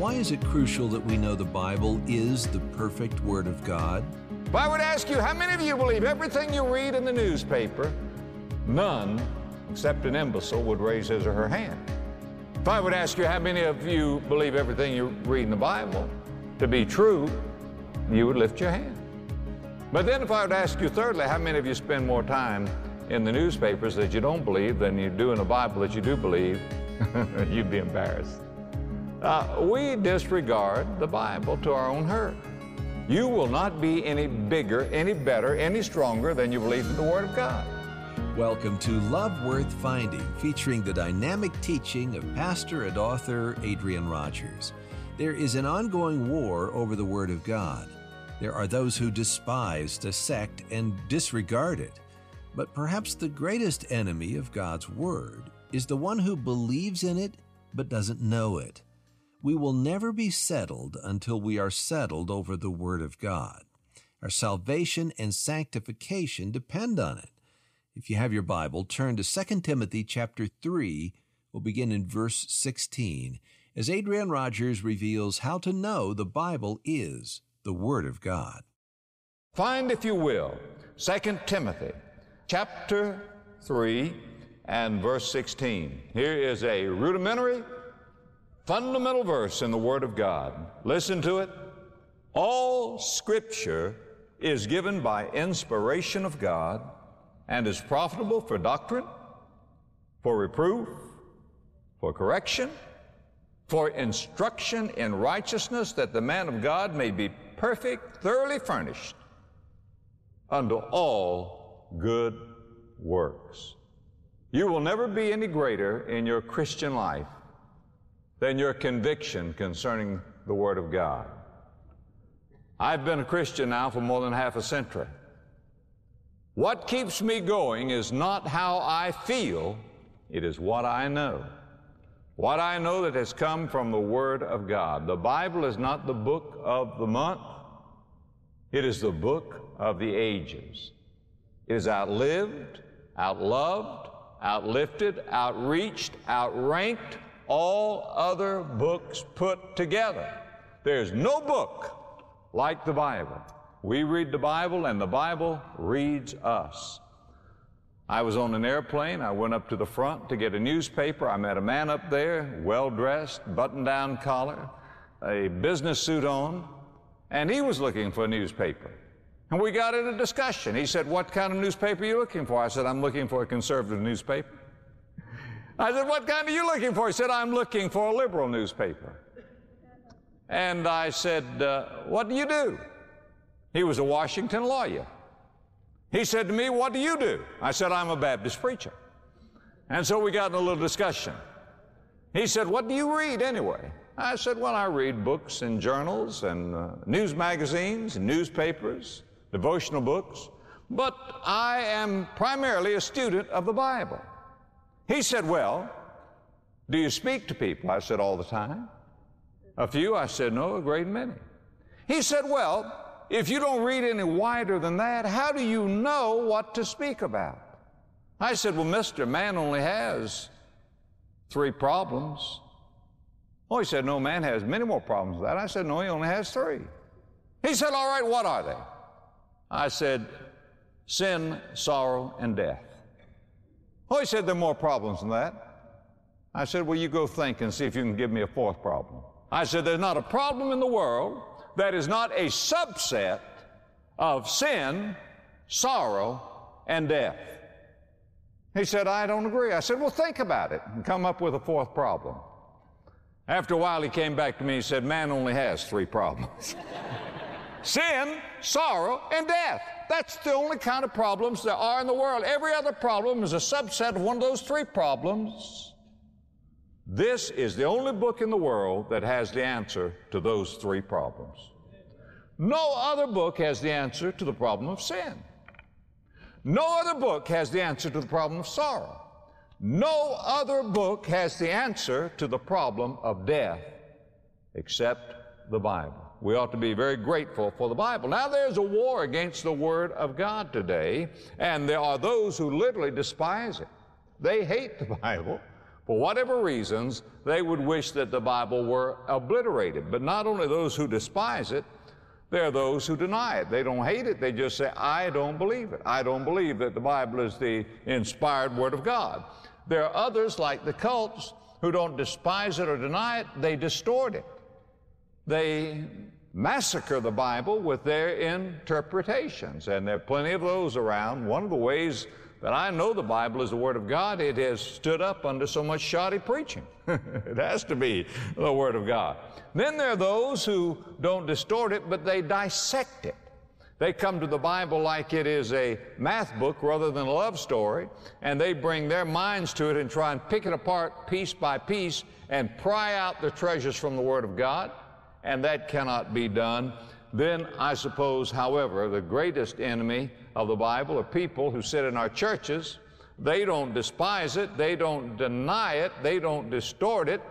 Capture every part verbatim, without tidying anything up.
Why is it crucial that we know the Bible is the perfect Word of God? If I would ask you, how many of you believe everything you read in the newspaper? None, except an imbecile, would raise his or her hand. If I would ask you, how many of you believe everything you read in the Bible to be true, you would lift your hand. But then if I would ask you, thirdly, how many of you spend more time in the newspapers that you don't believe than you do in the Bible that you do believe, you'd be embarrassed. Uh, we disregard the Bible to our own hurt. You will not be any bigger, any better, any stronger than you believe in the Word of God. Welcome to Love Worth Finding, featuring the dynamic teaching of pastor and author Adrian Rogers. There is an ongoing war over the Word of God. There are those who despise, dissect, and disregard it. But perhaps the greatest enemy of God's Word is the one who believes in it but doesn't know it. We will never be settled until we are settled over the Word of God. Our salvation and sanctification depend on it. If you have your Bible, turn to Second Timothy chapter three. We'll begin in verse sixteen, as Adrian Rogers reveals how to know the Bible is the Word of God. Find, if you will, Second Timothy chapter three and verse sixteen. Here is a rudimentary, fundamental verse in the Word of God. Listen to it. All Scripture is given by inspiration of God and is profitable for doctrine, for reproof, for correction, for instruction in righteousness, that the man of God may be perfect, thoroughly furnished unto all good works. You will never be any greater in your Christian life than your conviction concerning the Word of God. I've been a Christian now for more than half a century. What keeps me going is not how I feel, it is what I know. What I know that has come from the Word of God. The Bible is not the book of the month. It is the book of the ages. It is outlived, outloved, outlifted, outreached, outranked all other books put together. There's no book like the Bible. We read the Bible, and the Bible reads us. I was on an airplane. I went up to the front to get a newspaper. I met a man up there, well-dressed, button-down collar, a business suit on, and he was looking for a newspaper. And we got in a discussion. He said, "What kind of newspaper are you looking for?" I said, "I'm looking for a conservative newspaper." I said, "What kind are you looking for?" He said, "I'm looking for a liberal newspaper." And I said, uh, "What do you do?" He was a Washington lawyer. He said to me, "What do you do?" I said, "I'm a Baptist preacher." And so we got in a little discussion. He said, "What do you read anyway?" I said, "Well, I read books and journals and uh, news magazines and newspapers, devotional books, but I am primarily a student of the Bible." He said, "Well, do you speak to people?" I said, "All the time." "A few?" I said, "No, a great many." He said, "Well, if you don't read any wider than that, how do you know what to speak about?" I said, "Well, mister, man only has three problems." Oh, he said, "No, man has many more problems than that." I said, "No, he only has three." He said, "All right, what are they?" I said, "Sin, sorrow, and death." Oh, he said, "There are more problems than that." I said, "Well, you go think and see if you can give me a fourth problem." I said, "There's not a problem in the world that is not a subset of sin, sorrow, and death." He said, "I don't agree." I said, "Well, think about it and come up with a fourth problem." After a while, he came back to me and said, "Man only has three problems." Sin, sorrow, and death. That's the only kind of problems there are in the world. Every other problem is a subset of one of those three problems. This is the only book in the world that has the answer to those three problems. No other book has the answer to the problem of sin. No other book has the answer to the problem of sorrow. No other book has the answer to the problem of death except the Bible. We ought to be very grateful for the Bible. Now, there's a war against the Word of God today, and there are those who literally despise it. They hate the Bible For whatever reasons, they would wish that the Bible were obliterated. But not only those who despise it, there are those who deny it. They don't hate it. They just say, I don't believe it. I don't believe that the Bible is the inspired Word of God. There are others, like the cults, who don't despise it or deny it. They distort it. They massacre the Bible with their interpretations. And there are plenty of those around. One of the ways that I know the Bible is the Word of God, it has stood up under so much shoddy preaching. It has to be the Word of God. Then there are those who don't distort it, but they dissect it. They come to the Bible like it is a math book rather than a love story, and they bring their minds to it and try and pick it apart piece by piece and pry out the treasures from the Word of God, and that cannot be done. Then I suppose, however, the greatest enemy of the Bible are people who sit in our churches. They don't despise it, they don't deny it, they don't distort it,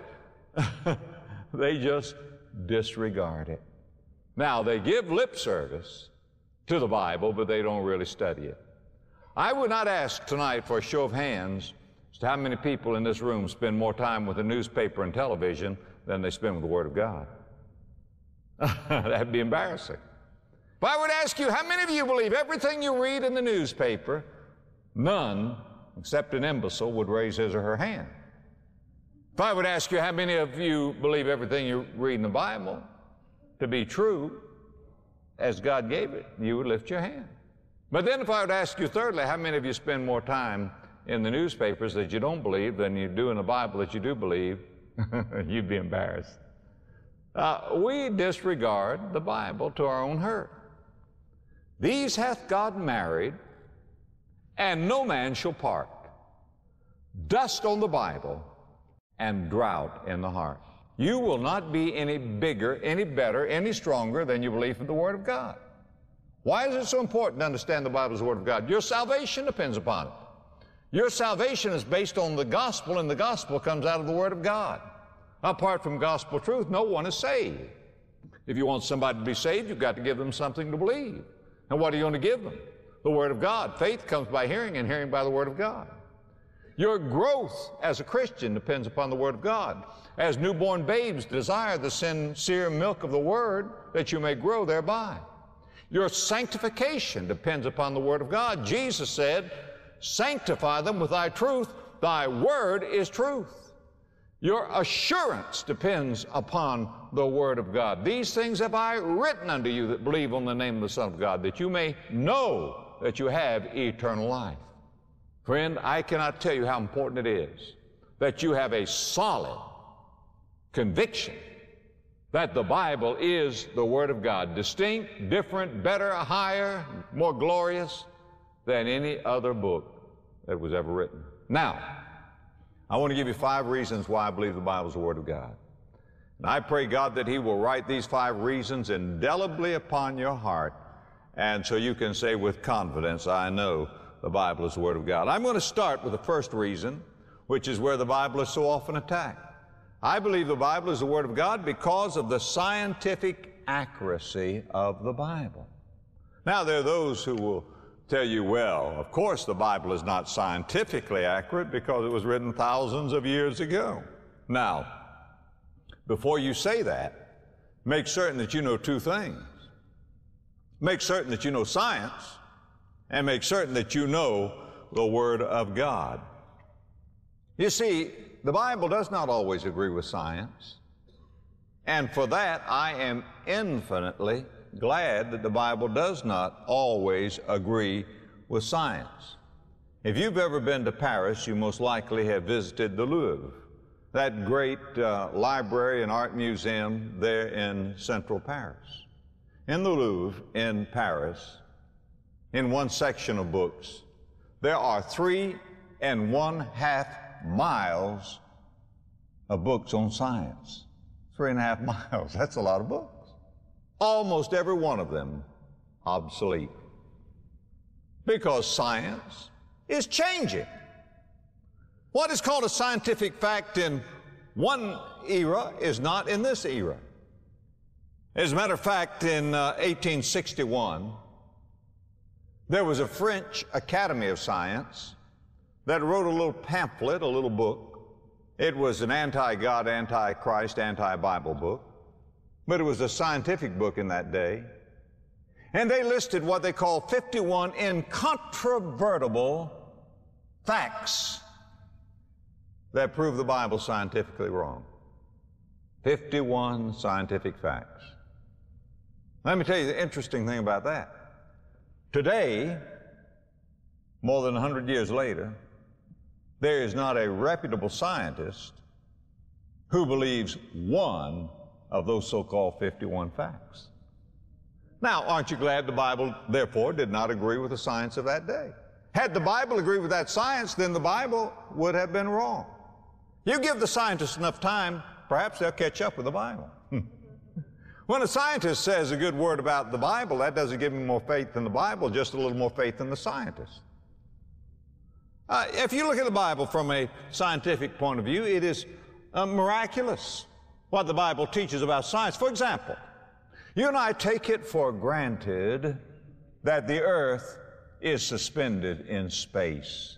they just disregard it. Now, they give lip service to the Bible, but they don't really study it. I would not ask tonight for a show of hands as to how many people in this room spend more time with the newspaper and television than they spend with the Word of God. That'd be embarrassing. If I would ask you, how many of you believe everything you read in the newspaper? None, except an imbecile, would raise his or her hand. If I would ask you, how many of you believe everything you read in the Bible to be true as God gave it, you would lift your hand. But then if I would ask you thirdly, how many of you spend more time in the newspapers that you don't believe than you do in the Bible that you do believe, you'd be embarrassed. Uh, we disregard the Bible to our own hurt. These hath God married, and no man shall part. Dust on the Bible, and drought in the heart. You will not be any bigger, any better, any stronger than you believe in the Word of God. Why is it so important to understand the Bible as the Word of God? Your salvation depends upon it. Your salvation is based on the gospel, and the gospel comes out of the Word of God. Apart from gospel truth, no one is saved. If you want somebody to be saved, you've got to give them something to believe. And what are you going to give them? The Word of God. Faith comes by hearing, and hearing by the Word of God. Your growth as a Christian depends upon the Word of God. As newborn babes desire the sincere milk of the Word, that you may grow thereby. Your sanctification depends upon the Word of God. Jesus said, sanctify them with thy truth. Thy Word is truth. Your assurance depends upon the Word of God. These things have I written unto you that believe on the name of the Son of God, that you may know that you have eternal life. Friend, I cannot tell you how important it is that you have a solid conviction that the Bible is the Word of God, distinct, different, better, higher, more glorious than any other book that was ever written. Now, I want to give you five reasons why I believe the Bible is the Word of God. And I pray, God, that He will write these five reasons indelibly upon your heart, and so you can say with confidence, I know the Bible is the Word of God. I'm going to start with the first reason, which is where the Bible is so often attacked. I believe the Bible is the Word of God because of the scientific accuracy of the Bible. Now, there are those who will tell you, well, of course the Bible is not scientifically accurate because it was written thousands of years ago. Now, before you say that, make certain that you know two things. Make certain that you know science, and make certain that you know the Word of God. You see, the Bible does not always agree with science, and for that I am infinitely glad that the Bible does not always agree with science. If you've ever been to Paris, you most likely have visited the Louvre, that great uh, library and art museum there in central Paris. In the Louvre in Paris, in one section of books, there are three and one half miles of books on science. Three and a half miles, that's a lot of books. Almost every one of them obsolete. Because science is changing. What is called a scientific fact in one era is not in this era. As a matter of fact, in uh, eighteen sixty-one, there was a French Academy of Science that wrote a little pamphlet, a little book, It was an anti-God, anti-Christ, anti-Bible book, but it was a scientific book in that day. And they listed what they call fifty-one incontrovertible facts that prove the Bible scientifically wrong. fifty-one scientific facts. Let me tell you the interesting thing about that. Today, more than one hundred years later, there is not a reputable scientist who believes one of those so-called fifty-one facts. Now, aren't you glad the Bible, therefore, did not agree with the science of that day? Had the Bible agreed with that science, then the Bible would have been wrong. You give the scientists enough time, perhaps they'll catch up with the Bible. When a scientist says a good word about the Bible, that doesn't give him more faith in the Bible, just a little more faith in the scientist. Uh, if you look at the Bible from a scientific point of view, it is uh, miraculous what the Bible teaches about science. For example, you and I take it for granted that the earth is suspended in space.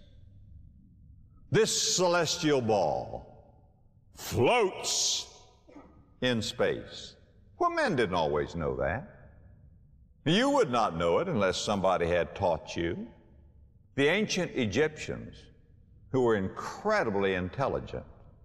This celestial ball floats in space. Well, men didn't always know that. You would not know it unless somebody had taught you. The ancient Egyptians, who were incredibly intelligent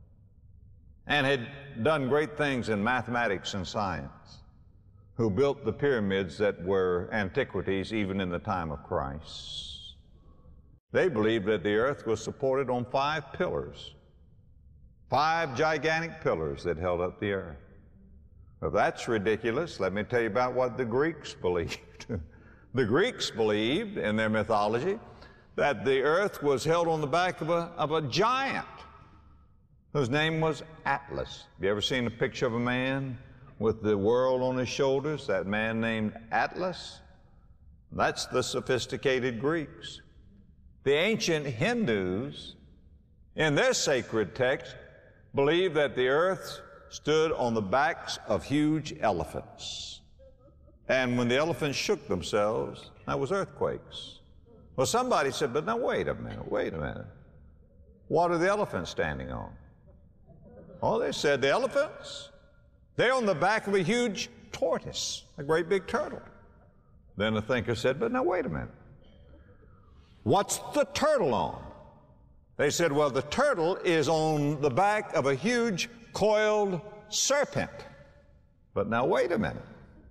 and had done great things in mathematics and science, who built the pyramids that were antiquities even in the time of Christ, they believed that the earth was supported on five pillars, five gigantic pillars that held up the earth. If that's ridiculous, let me tell you about what the Greeks believed. The Greeks believed in their mythology that the earth was held on the back of a, of a giant whose name was Atlas. Have you ever seen a picture of a man with the world on his shoulders? That man named Atlas? That's the sophisticated Greeks. The ancient Hindus, in their sacred text, believed that the earth stood on the backs of huge elephants. And when the elephants shook themselves, that was earthquakes. Well, somebody said, but now wait a minute, wait a minute. What are the elephants standing on? Oh, they said the elephants, they're on the back of a huge tortoise, a great big turtle. Then the thinker said, but now wait a minute. What's the turtle on? They said, well, the turtle is on the back of a huge coiled serpent. But now wait a minute.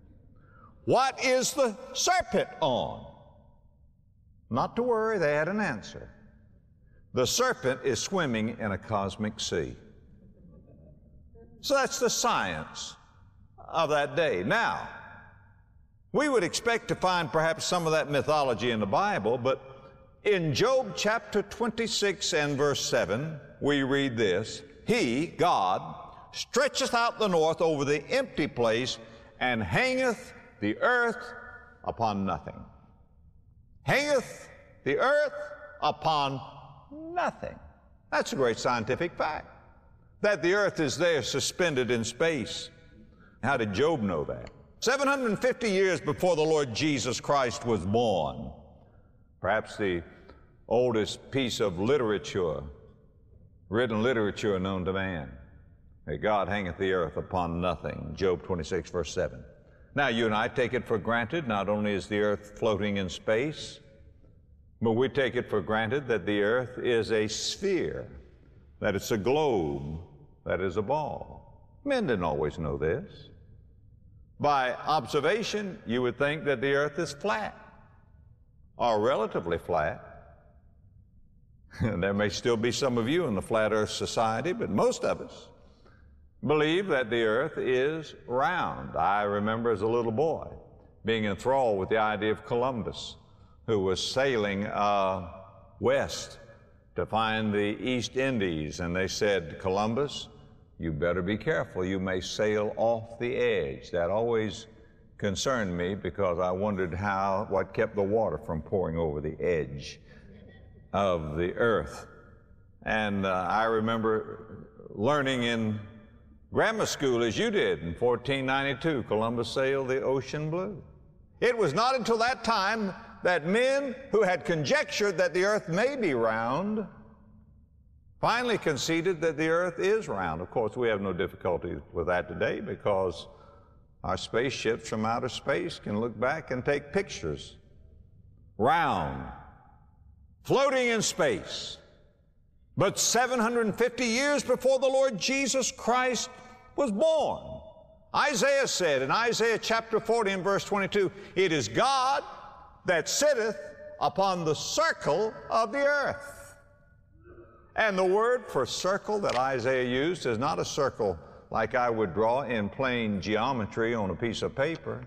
What is the serpent on? Not to worry, they had an answer. The serpent is swimming in a cosmic sea. So that's the science of that day. Now, we would expect to find perhaps some of that mythology in the Bible, but in Job chapter twenty-six and verse seven, we read this: He, God, stretcheth out the north over the empty place, and hangeth the earth upon nothing. Hangeth the earth upon nothing. That's a great scientific fact, that the earth is there suspended in space. How did Job know that? seven hundred fifty years before the Lord Jesus Christ was born, perhaps the oldest piece of literature, written literature known to man, that God hangeth the earth upon nothing, Job twenty-six, verse seven. Now, you and I take it for granted, not only is the earth floating in space, but we take it for granted that the earth is a sphere, that it's a globe, that is a ball. Men didn't always know this. By observation, you would think that the earth is flat, or relatively flat. There may still be some of you in the Flat Earth Society, but most of us believe that the earth is round. I remember as a little boy being enthralled with the idea of Columbus, who was sailing uh, west to find the East Indies, and they said, Columbus, you better be careful. You may sail off the edge. That always concerned me because I wondered how, what kept the water from pouring over the edge of the earth. And uh, I remember learning in grammar school, as you did, in fourteen ninety-two, Columbus sailed the ocean blue. It was not until that time that men who had conjectured that the earth may be round finally conceded that the earth is round. Of course, we have no difficulty with that today because our spaceships from outer space can look back and take pictures. Round, floating in space. But seven hundred fifty years before the Lord Jesus Christ was born, Isaiah said in Isaiah chapter forty and verse twenty-two, "It is God that sitteth upon the circle of the earth." And the word for circle that Isaiah used is not a circle like I would draw in plain geometry on a piece of paper.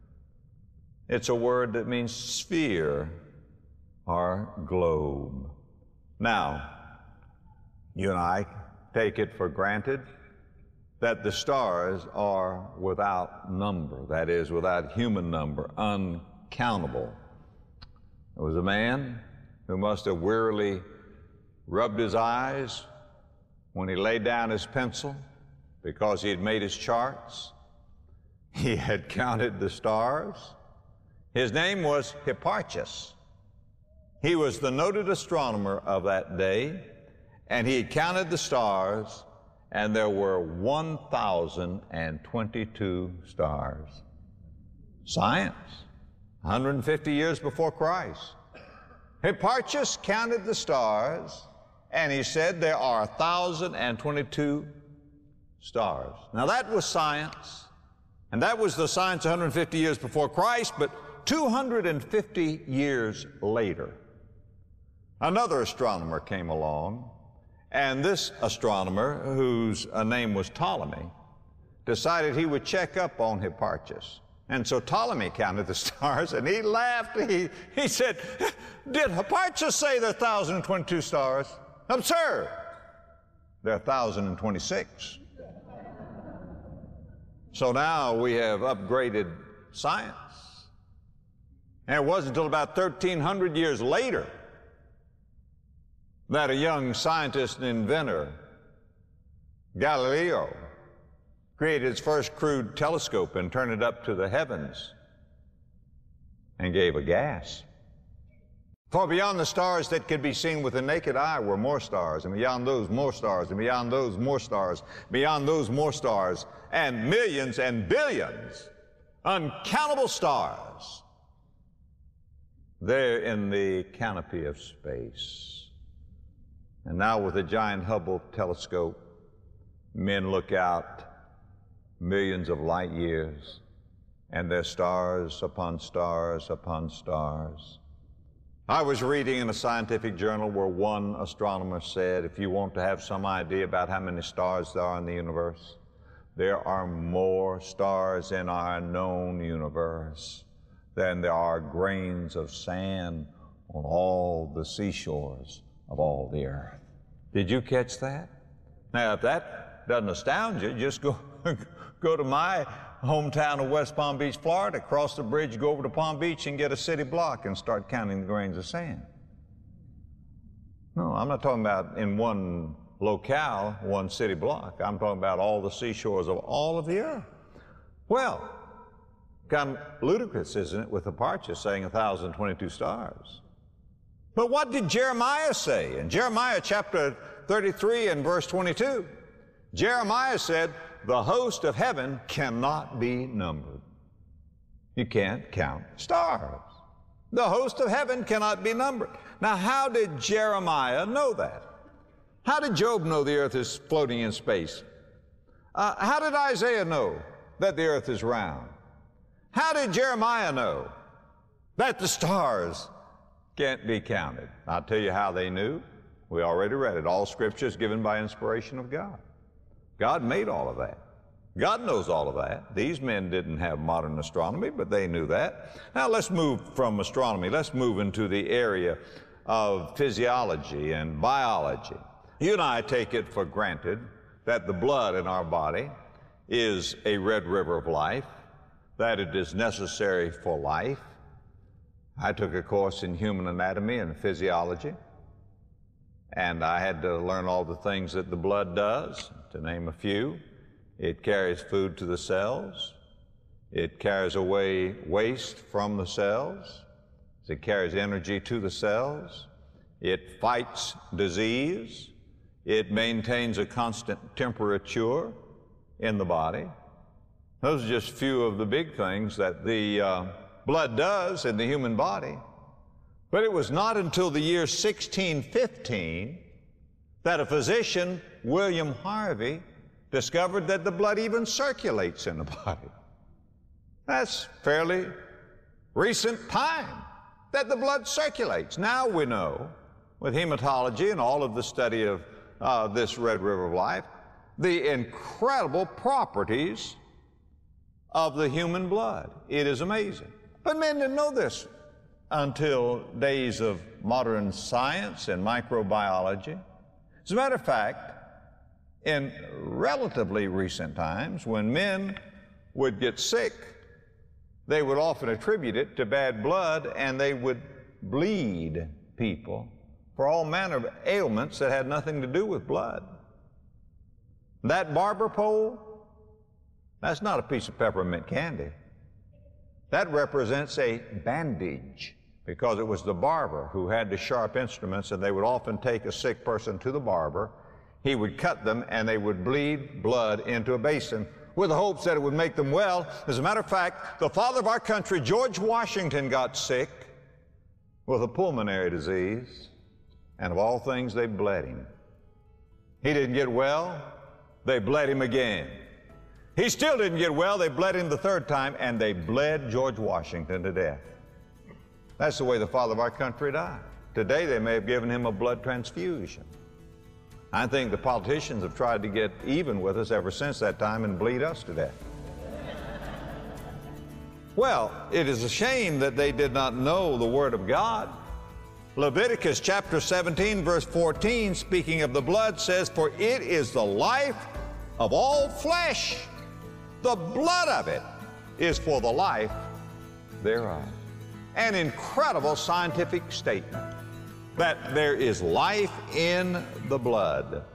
It's a word that means sphere or globe. Now, you and I take it for granted that the stars are without number, that is, without human number, uncountable. There was a man who must have wearily rubbed his eyes when he laid down his pencil because he had made his charts. He had counted the stars. His name was Hipparchus. He was the noted astronomer of that day, and he had counted the stars, and there were one thousand twenty-two stars. Science, one hundred fifty years before Christ. Hipparchus counted the stars, and he said there are one thousand twenty-two stars. Now that was science, and that was the science one hundred fifty years before Christ, but two hundred fifty years later, another astronomer came along, and this astronomer, whose uh, name was Ptolemy, decided he would check up on Hipparchus. And so Ptolemy counted the stars, and he laughed. He, he said, "Did Hipparchus say there are one thousand twenty-two stars? Absurd! There are one thousand twenty-six. So now we have upgraded science. And it wasn't until about thirteen hundred years later that a young scientist and inventor, Galileo, created his first crude telescope and turned it up to the heavens and gave a gas. For beyond the stars that could be seen with the naked eye were more stars, and beyond those more stars, and beyond those more stars, beyond those more stars, and millions and billions, uncountable stars there in the canopy of space. And now with the giant Hubble telescope, men look out millions of light years, and there's stars upon stars upon stars. I was reading in a scientific journal where one astronomer said, if you want to have some idea about how many stars there are in the universe, there are more stars in our known universe than there are grains of sand on all the seashores of all the earth. Did you catch that? Now, if that doesn't astound you, just go, go to my hometown of West Palm Beach, Florida, cross the bridge, go over to Palm Beach and get a city block and start counting the grains of sand. No, I'm not talking about in one locale, one city block. I'm talking about all the seashores of all of the earth. Well, kind of ludicrous, isn't it, with Hipparchus saying one thousand twenty-two stars. But what did Jeremiah say? In Jeremiah chapter thirty-three and verse twenty-two, Jeremiah said, the host of heaven cannot be numbered. You can't count stars. The host of heaven cannot be numbered. Now, how did Jeremiah know that? How did Job know the earth is floating in space? Uh, how did Isaiah know that the earth is round? How did Jeremiah know that the stars can't be counted? I'll tell you how they knew. We already read it. All Scripture is given by inspiration of God. God made all of that. God knows all of that. These men didn't have modern astronomy, but they knew that. Now let's move from astronomy. Let's move into the area of physiology and biology. You and I take it for granted that the blood in our body is a red river of life, that it is necessary for life. I took a course in human anatomy and physiology, and I had to learn all the things that the blood does, to name a few. It carries food to the cells. It carries away waste from the cells. It carries energy to the cells. It fights disease. It maintains a constant temperature in the body. Those are just a few of the big things that the uh, blood does in the human body. But it was not until the year sixteen fifteen that a physician, William Harvey, discovered that the blood even circulates in the body. That's fairly recent time that the blood circulates. Now we know, with hematology and all of the study of uh, this Red River of Life, the incredible properties of the human blood. It is amazing. But men didn't know this until days of modern science and microbiology. As a matter of fact, in relatively recent times, when men would get sick, they would often attribute it to bad blood, and they would bleed people for all manner of ailments that had nothing to do with blood. That barber pole, that's not a piece of peppermint candy. That represents a bandage, because it was the barber who had the sharp instruments, and they would often take a sick person to the barber. He would cut them, and they would bleed blood into a basin with the hopes that it would make them well. As a matter of fact, the father of our country, George Washington, got sick with a pulmonary disease, and of all things, they bled him. He didn't get well, they bled him again. He still didn't get well, they bled him the third time, and they bled George Washington to death. That's the way the father of our country died. Today, they may have given him a blood transfusion. I think the politicians have tried to get even with us ever since that time and bleed us to death. Well, it is a shame that they did not know the Word of God. Leviticus chapter seventeen, verse fourteen, speaking of the blood, says, "For it is the life of all flesh. The blood of it is for the life thereof." An incredible scientific statement that there is life in the blood.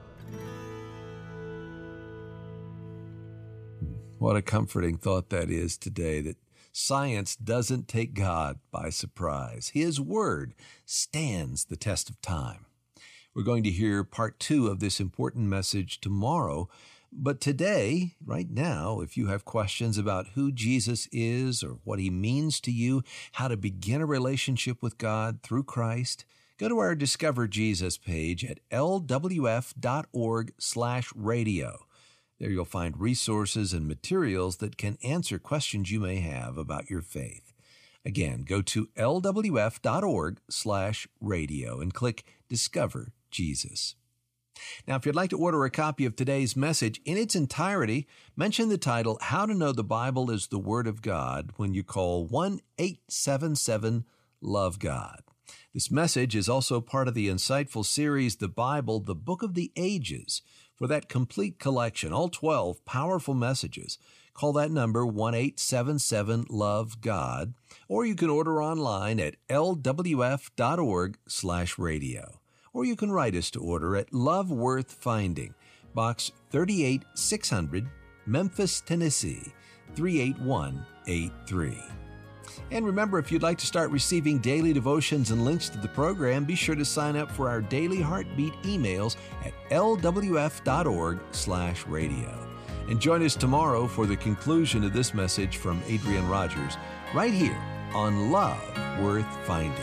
What a comforting thought that is today, that science doesn't take God by surprise. His Word stands the test of time. We're going to hear part two of this important message tomorrow. But today, right now, if you have questions about who Jesus is or what he means to you, how to begin a relationship with God through Christ, go to our Discover Jesus page at l w f dot org slash radio. There you'll find resources and materials that can answer questions you may have about your faith. Again, go to l w f dot org slash radio and click Discover Jesus. Now, if you'd like to order a copy of today's message in its entirety, mention the title, How to Know the Bible is the Word of God, when you call one eight seven seven love God. This message is also part of the insightful series, The Bible, the Book of the Ages. For that complete collection, all twelve powerful messages, call that number one eight seven seven love God, or you can order online at l w f dot org slash radio. Or you can write us to order at Love Worth Finding, Box thirty-eight six hundred, Memphis, Tennessee, three eight one eight three. And remember, if you'd like to start receiving daily devotions and links to the program, be sure to sign up for our daily heartbeat emails at l w f dot org slash radio. And join us tomorrow for the conclusion of this message from Adrian Rogers, right here on Love Worth Finding.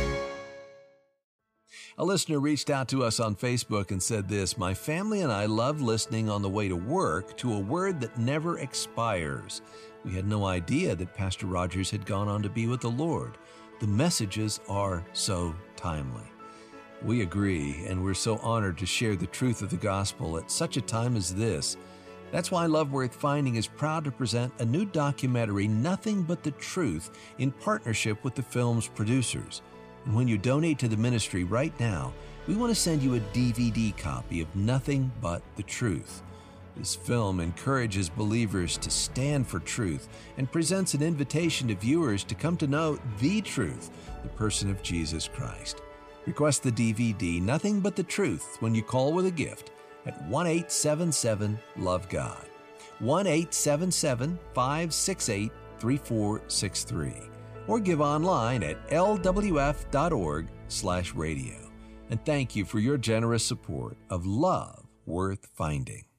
A listener reached out to us on Facebook and said this, "My family and I love listening on the way to work to a word that never expires. We had no idea that Pastor Rogers had gone on to be with the Lord. The messages are so timely." We agree, and we're so honored to share the truth of the gospel at such a time as this. That's why Love Worth Finding is proud to present a new documentary, Nothing But the Truth, in partnership with the film's producers. And when you donate to the ministry right now, we want to send you a D V D copy of Nothing But the Truth. This film encourages believers to stand for truth and presents an invitation to viewers to come to know the truth, the person of Jesus Christ. Request the D V D, Nothing But the Truth, when you call with a gift at one eight seven seven love God, one eight seven seven, five six eight, three four six three. Or give online at l w f dot org slash radio. And thank you for your generous support of Love Worth Finding.